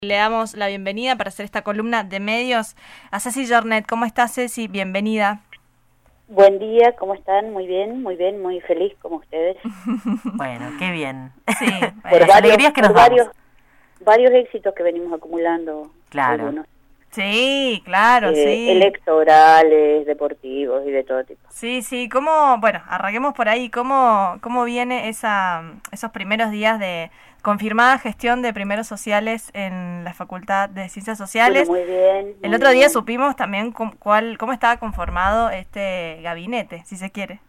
Le damos la bienvenida para hacer esta columna de medios a Ceci Jornet. ¿Cómo estás, Ceci? Bienvenida. Buen día, ¿cómo están? Muy bien, muy feliz como ustedes. Bueno, qué bien. Sí, Por las alegrías que nos damos. varios éxitos que venimos acumulando. Claro. Algunos. Sí, claro, sí. Electorales, deportivos y de todo tipo. Sí, sí. Bueno, arranquemos por ahí. ¿Cómo viene esos primeros días de confirmada gestión de primeros sociales en la Facultad de Ciencias Sociales? Bueno, muy bien. El otro día supimos también cómo estaba conformado este gabinete, si se quiere.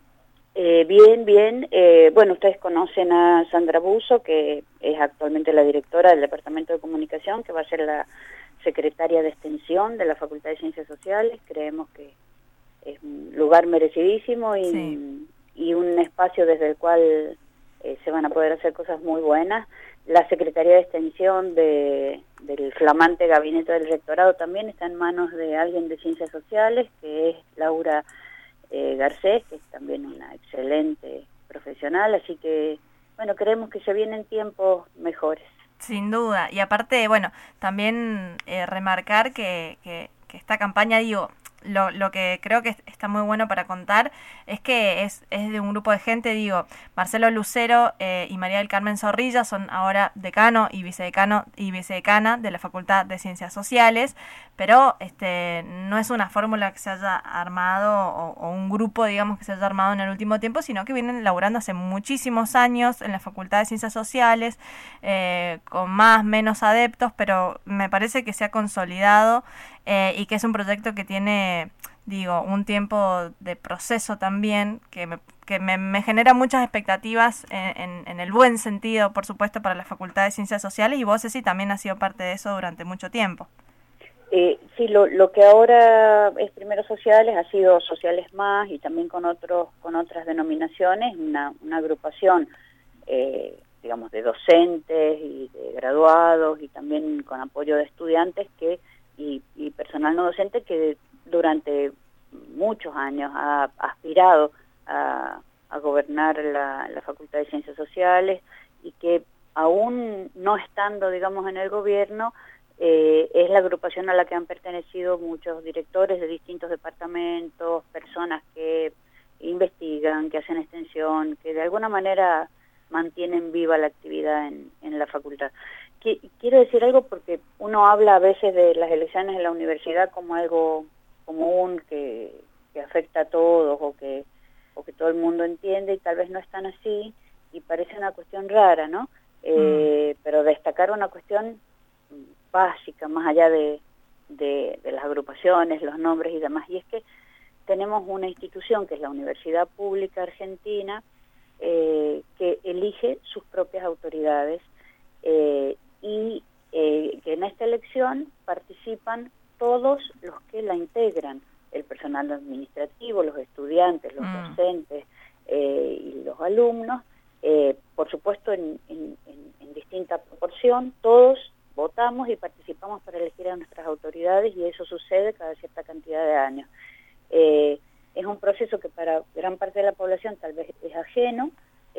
Bien. Bueno, ustedes conocen a Sandra Busso, que es actualmente la directora del Departamento de Comunicación, que va a ser la secretaria de Extensión de la Facultad de Ciencias Sociales. Creemos que es un lugar merecidísimo y un espacio desde el cual se van a poder hacer cosas muy buenas. La Secretaría de Extensión del flamante gabinete del rectorado también está en manos de alguien de Ciencias Sociales, que es Laura Garcés, que es también una excelente profesional, así que, bueno, creemos que se vienen tiempos mejores. Sin duda, y aparte, bueno, también remarcar que esta campaña, lo que creo que está muy bueno para contar es que es de un grupo de gente, Marcelo Lucero y María del Carmen Zorrilla son ahora decano y vicedecana de la Facultad de Ciencias Sociales, pero no es una fórmula que se haya armado o un grupo, digamos, que se haya armado en el último tiempo, sino que vienen laburando hace muchísimos años en la Facultad de Ciencias Sociales, con menos adeptos, pero me parece que se ha consolidado y que es un proyecto que tiene, un tiempo de proceso también, que me genera muchas expectativas en el buen sentido, por supuesto, para la Facultad de Ciencias Sociales, y vos, Ceci, también has sido parte de eso durante mucho tiempo. Sí, lo que ahora es Primeros Sociales ha sido Sociales Más, y también con otras denominaciones, una agrupación, digamos, de docentes y de graduados, y también con apoyo de estudiantes y personal no docente, que durante muchos años ha aspirado a gobernar la Facultad de Ciencias Sociales, y que aún no estando, digamos, en el gobierno, es la agrupación a la que han pertenecido muchos directores de distintos departamentos, personas que investigan, que hacen extensión, que de alguna manera mantienen viva la actividad en la facultad. Quiero decir algo porque uno habla a veces de las elecciones en la universidad como algo común que afecta a todos o que todo el mundo entiende, y tal vez no es tan así y parece una cuestión rara, ¿no? Pero destacar una cuestión básica, más allá de las agrupaciones, los nombres y demás, y es que tenemos una institución que es la Universidad Pública Argentina, que elige sus propias autoridades, y que en esta elección participan todos los que la integran: el personal administrativo, los estudiantes, los docentes y los alumnos, por supuesto en distinta proporción. Todos votamos y participamos para elegir a nuestras autoridades, y eso sucede cada cierta cantidad de años. Es un proceso que para gran parte de la población tal vez es ajeno,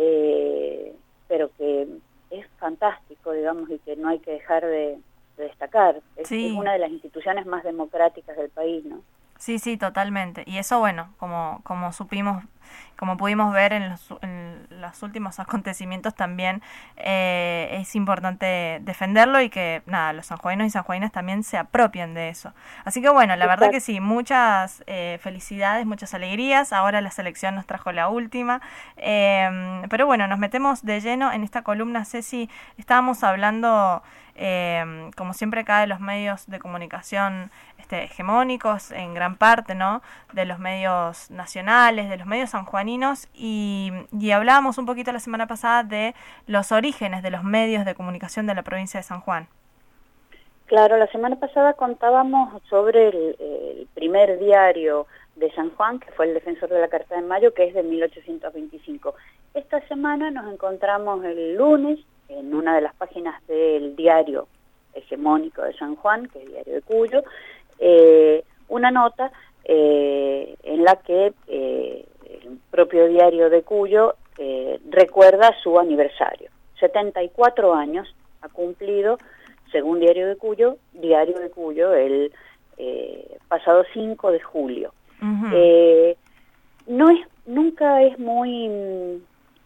pero que es fantástico, digamos, y que no hay que dejar de destacar. Es una de las instituciones más democráticas del país, ¿no? Sí, totalmente. Y eso, bueno, como supimos, como pudimos ver en los últimos acontecimientos también, es importante defenderlo, y que, los sanjuaninos y sanjuaninas también se apropien de eso. Así que, bueno, la verdad que sí, muchas felicidades, muchas alegrías. Ahora la selección nos trajo la última. Pero bueno, nos metemos de lleno en esta columna, Ceci. Estábamos hablando, como siempre, acá de los medios de comunicación hegemónicos, en gran parte, ¿no?, de los medios nacionales, de los medios sanjuaninos, y hablábamos un poquito la semana pasada de los orígenes de los medios de comunicación de la provincia de San Juan. Claro, la semana pasada contábamos sobre el primer diario de San Juan, que fue el Defensor de la Carta de Mayo, que es de 1825. Esta semana nos encontramos el lunes en una de las páginas del diario hegemónico de San Juan, que es el Diario de Cuyo, una nota en la que el propio Diario de Cuyo recuerda su aniversario. 74 años ha cumplido según Diario de Cuyo, el pasado 5 de julio. Nunca es muy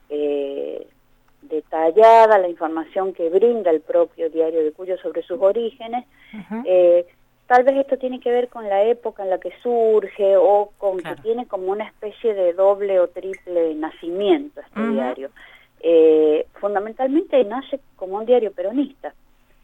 detallada la información que brinda el propio Diario de Cuyo sobre sus orígenes. Tal vez esto tiene que ver con la época en la que surge o con que tiene como una especie de doble o triple nacimiento este diario. Fundamentalmente nace como un diario peronista.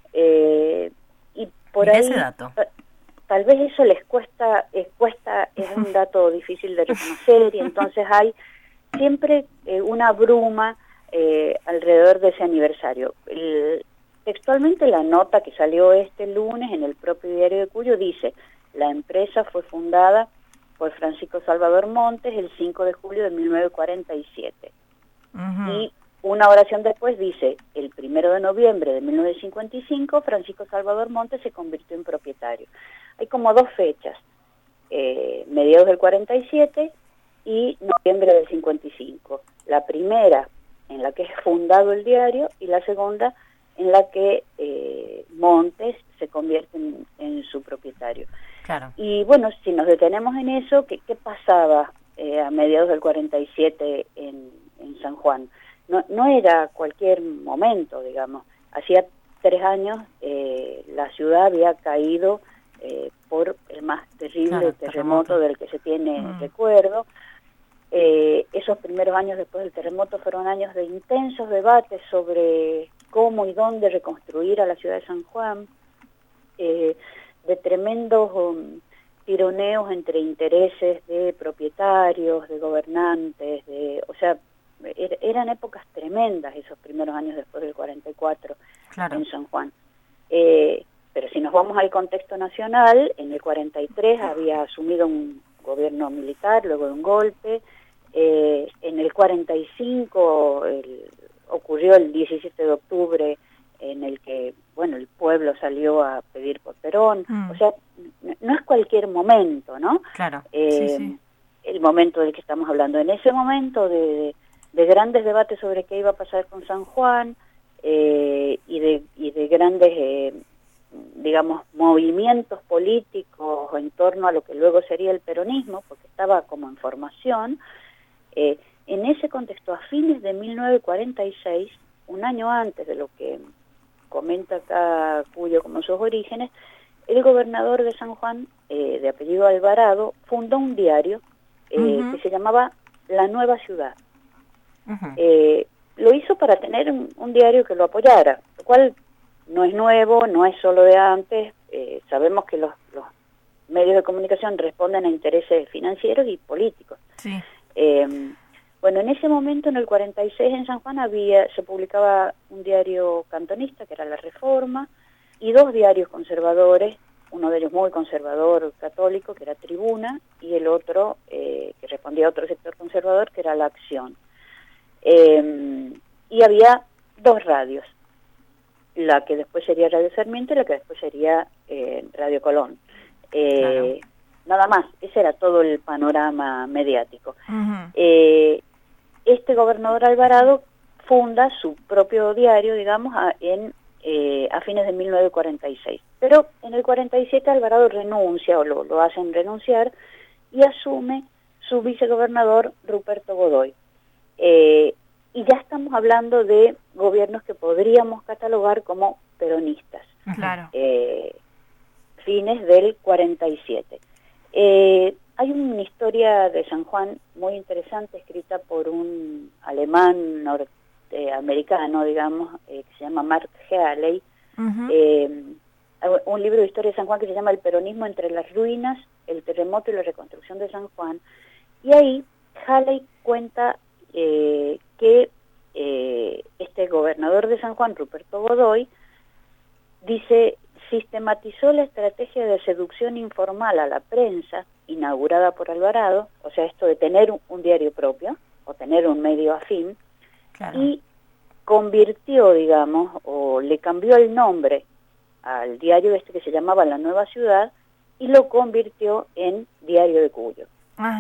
Y por ahí ese dato. Tal vez eso les cuesta, es un dato difícil de reconocer, y entonces hay siempre una bruma alrededor de ese aniversario. Textualmente la nota que salió este lunes en el propio Diario de Cuyo dice: la empresa fue fundada por Francisco Salvador Montes el 5 de julio de 1947. Y una oración después dice: el 1 de noviembre de 1955 Francisco Salvador Montes se convirtió en propietario. Hay como dos fechas, mediados del 47 y noviembre del 55. La primera en la que es fundado el diario, y la segunda en la que Montes se convierte en su propietario. Claro. Y bueno, si nos detenemos en eso, ¿qué pasaba a mediados del 47 en San Juan? No era cualquier momento, digamos. Hacía 3 años la ciudad había caído por el más terrible terremoto del que se tiene recuerdo. Esos primeros años después del terremoto fueron años de intensos debates sobre cómo y dónde reconstruir a la ciudad de San Juan, de tremendos tironeos entre intereses de propietarios, de gobernantes, o sea, eran épocas tremendas esos primeros años después del 44 en San Juan. Pero si nos vamos al contexto nacional, en el 43 había asumido un gobierno militar luego de un golpe. En el 45 ocurrió el 17 de octubre en el que, bueno, el pueblo salió a pedir por Perón. O sea, no es cualquier momento, ¿no? Claro. El momento del que estamos hablando. En ese momento de grandes debates sobre qué iba a pasar con San Juan y de grandes, digamos, movimientos políticos en torno a lo que luego sería el peronismo, porque estaba como en formación. En ese contexto, a fines de 1946, un año antes de lo que comenta acá Cuyo como sus orígenes, el gobernador de San Juan, de apellido Alvarado, fundó un diario que se llamaba La Nueva Ciudad. Lo hizo para tener un diario que lo apoyara, lo cual no es nuevo, no es solo de antes. Sabemos que los medios de comunicación responden a intereses financieros y políticos. Bueno, en ese momento, en el 46, en San Juan se publicaba un diario cantonista, que era La Reforma, y 2 diarios conservadores, uno de ellos muy conservador católico, que era Tribuna, y el otro, que respondía a otro sector conservador, que era La Acción. Y había 2 radios, la que después sería Radio Sarmiento y la que después sería Radio Colón. Nada más, ese era todo el panorama mediático. Este gobernador Alvarado funda su propio diario, digamos, a fines de 1946. Pero en el 47 Alvarado renuncia, o lo hacen renunciar, y asume su vicegobernador Ruperto Godoy. Y ya estamos hablando de gobiernos que podríamos catalogar como peronistas. Fines del 47. Hay una historia de San Juan muy interesante escrita por un alemán norteamericano, digamos, que se llama Mark Haley. Un libro de historia de San Juan que se llama El peronismo entre las ruinas, el terremoto y la reconstrucción de San Juan. Y ahí Haley cuenta que este gobernador de San Juan, Ruperto Godoy, dice: sistematizó la estrategia de seducción informal a la prensa inaugurada por Alvarado, o sea, esto de tener un diario propio o tener un medio afín, y convirtió, digamos, o le cambió el nombre al diario este que se llamaba La Nueva Ciudad y lo convirtió en Diario de Cuyo.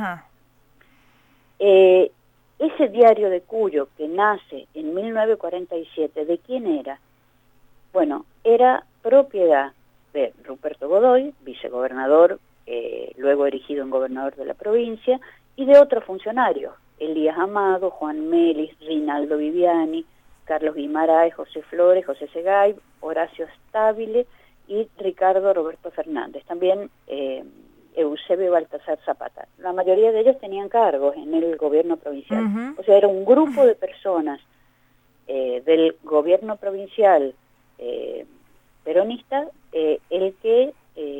Ese Diario de Cuyo que nace en 1947, ¿de quién era? Bueno, era propiedad de Ruperto Godoy, vicegobernador, luego erigido en gobernador de la provincia, y de otros funcionarios, Elías Amado, Juan Melis, Rinaldo Viviani, Carlos Guimarães, José Flores, José Segay, Horacio Stabile y Ricardo Roberto Fernández. También Eusebio Baltasar Zapata. La mayoría de ellos tenían cargos en el gobierno provincial. O sea, era un grupo de personas del gobierno provincial peronista el que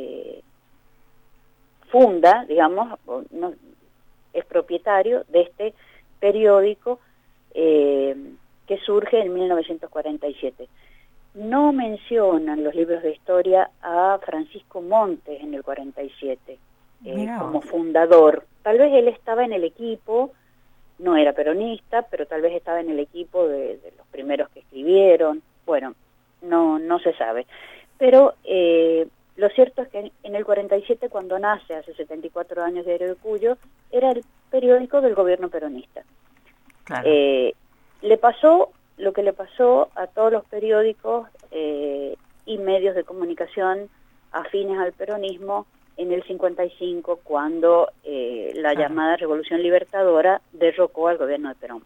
funda, digamos, es propietario de este periódico que surge en 1947. No mencionan los libros de historia a Francisco Montes en el 47 como fundador. Tal vez él estaba en el equipo, no era peronista, pero tal vez estaba en el equipo de los primeros que escribieron. Bueno, no se sabe. Pero lo cierto es que en el 47, cuando nace, hace 74 años, Diario de Cuyo, era el periódico del gobierno peronista. Claro. Le pasó lo que le pasó a todos los periódicos y medios de comunicación afines al peronismo en el 55, cuando la llamada Revolución Libertadora derrocó al gobierno de Perón.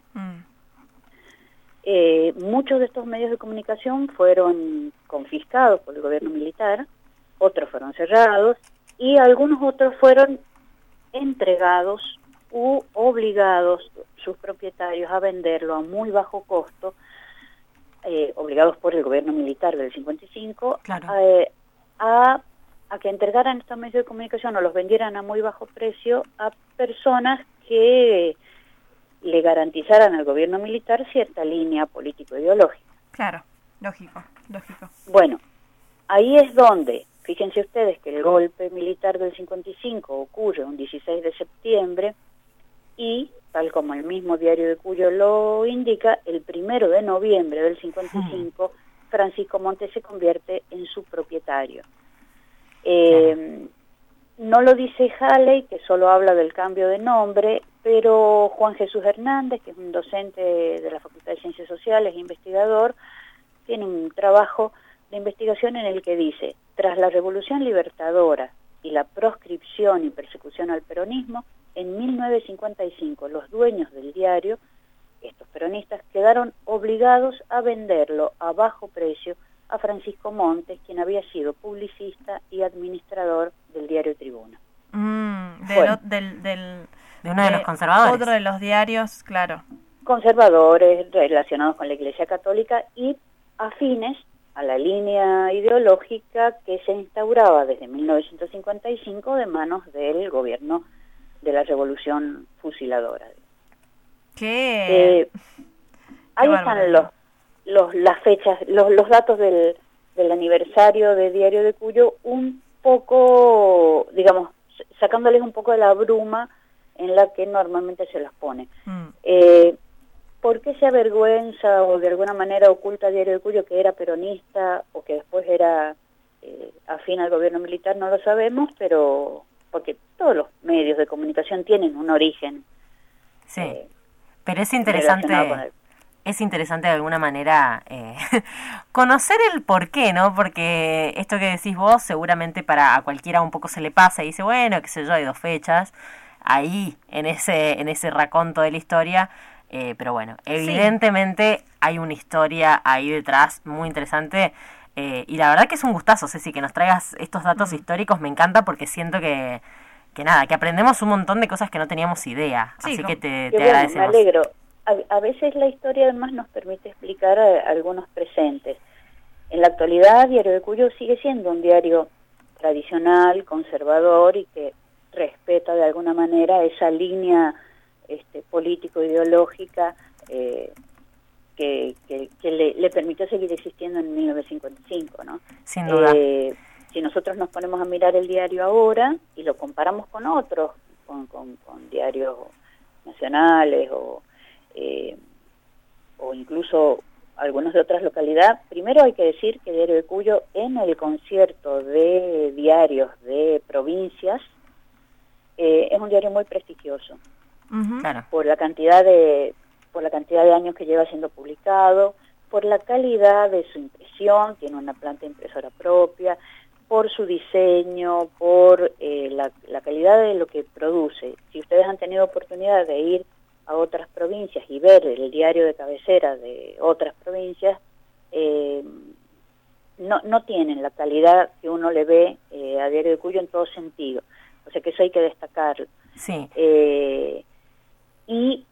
Muchos de estos medios de comunicación fueron confiscados por el gobierno militar, otros fueron cerrados y algunos otros fueron entregados u obligados sus propietarios a venderlo a muy bajo costo, obligados por el gobierno militar del 55, claro, a que entregaran estos medios de comunicación o los vendieran a muy bajo precio a personas que le garantizaran al gobierno militar cierta línea político-ideológica. Claro, lógico. Bueno, ahí es donde, fíjense ustedes que el golpe militar del 55 ocurre un 16 de septiembre y, tal como el mismo Diario de Cuyo lo indica, el 1 de noviembre del 55, Francisco Montes se convierte en su propietario. No lo dice Halley, que solo habla del cambio de nombre, pero Juan Jesús Hernández, que es un docente de la Facultad de Ciencias Sociales e investigador, tiene un trabajo de investigación en el que dice: tras la Revolución Libertadora y la proscripción y persecución al peronismo, en 1955 los dueños del diario, estos peronistas, quedaron obligados a venderlo a bajo precio a Francisco Montes, quien había sido publicista y administrador del diario Tribuna. De uno de los conservadores. Otro de los diarios, claro. Conservadores relacionados con la Iglesia Católica y afines a la línea ideológica que se instauraba desde 1955 de manos del gobierno de la Revolución Fusiladora. Ahí están las fechas, los datos del aniversario de Diario de Cuyo, un poco, digamos, sacándoles un poco de la bruma en la que normalmente se las pone. ¿Por qué se avergüenza o de alguna manera oculta Diario de Cuyo que era peronista o que después era afín al gobierno militar? No lo sabemos, pero porque todos los medios de comunicación tienen un origen. Sí, pero es interesante. Es interesante de alguna manera conocer el porqué, ¿no? Porque esto que decís vos seguramente a cualquiera un poco se le pasa y dice, bueno, qué sé yo, hay 2 fechas ahí en ese raconto de la historia, pero bueno, evidentemente hay una historia ahí detrás muy interesante, y la verdad que es un gustazo, Ceci, que nos traigas estos datos históricos. Me encanta porque siento que aprendemos un montón de cosas que no teníamos idea, así que te agradecemos. Me alegro. A veces la historia además nos permite explicar algunos presentes. En la actualidad, Diario de Cuyo sigue siendo un diario tradicional, conservador y que respeta de alguna manera esa línea político-ideológica que le permitió seguir existiendo en 1955, ¿no? Sin duda. Si nosotros nos ponemos a mirar el diario ahora y lo comparamos con otros, con diarios nacionales o incluso algunos de otras localidades, primero hay que decir que Diario de Cuyo, en el concierto de diarios de provincias, es un diario muy prestigioso. Claro. Por la cantidad de años que lleva siendo publicado, por la calidad de su impresión, tiene una planta impresora propia, por su diseño, por la calidad de lo que produce. Si ustedes han tenido oportunidad de ir a otras provincias y ver el diario de cabecera de otras provincias, no tienen la calidad que uno le ve a Diario de Cuyo en todo sentido. O sea que eso hay que destacarlo. Sí. Y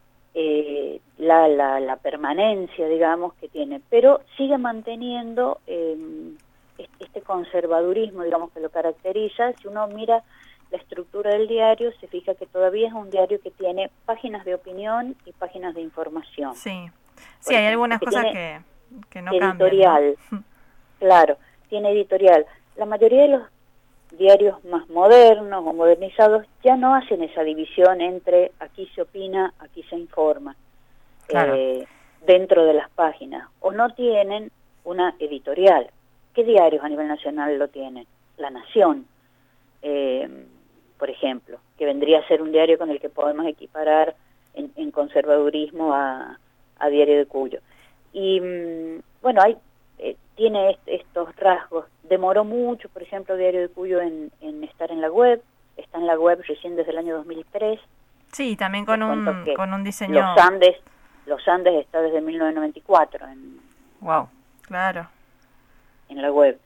la permanencia, digamos, que tiene, pero sigue manteniendo este conservadurismo, digamos, que lo caracteriza. Si uno mira la estructura del diario, se fija que todavía es un diario que tiene páginas de opinión y páginas de información. Sí, sí, hay algunas cosas que no editorial, cambian, ¿no? Claro, tiene editorial. La mayoría de los diarios más modernos o modernizados ya no hacen esa división entre aquí se opina, aquí se informa, claro. Dentro de las páginas, o no tienen una editorial. ¿Qué diarios a nivel nacional lo tienen? La Nación, por ejemplo, que vendría a ser un diario con el que podemos equiparar en conservadurismo a Diario de Cuyo. Y bueno, tiene estos rasgos. Demoró mucho, por ejemplo, Diario de Cuyo en estar en la web. Está en la web recién desde el año 2003. Sí, también con un diseño... Los Andes está desde 1994 wow, claro, en la web.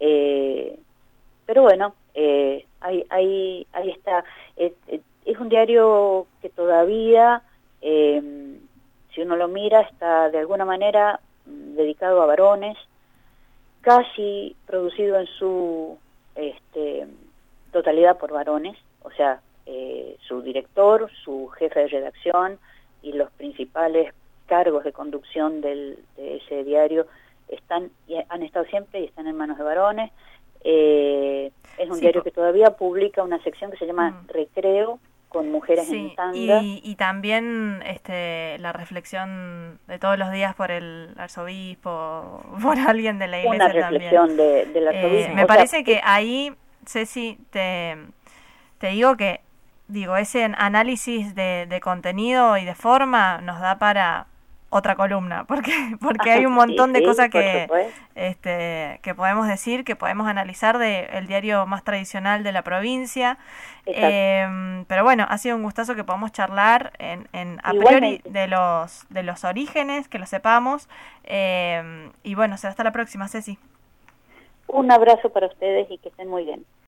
Pero bueno, ahí está. Es un diario que todavía, si uno lo mira, está de alguna manera dedicado a varones, casi producido en su totalidad por varones, o sea, su director, su jefe de redacción y los principales cargos de conducción de ese diario han estado siempre y están en manos de varones. Es un diario que todavía publica una sección que se llama Recreo, con mujeres en tanga. Y también la reflexión de todos los días por el arzobispo, por alguien de la iglesia también. Una reflexión del arzobispo. Me parece que ahí, Ceci, te digo que ese análisis de contenido y de forma nos da para otra columna, porque hay un montón de cosas que podemos decir, que podemos analizar del diario más tradicional de la provincia. Pero bueno, ha sido un gustazo que podamos charlar a priori de los orígenes, que lo sepamos. Y bueno, será hasta la próxima, Ceci. Un abrazo para ustedes y que estén muy bien.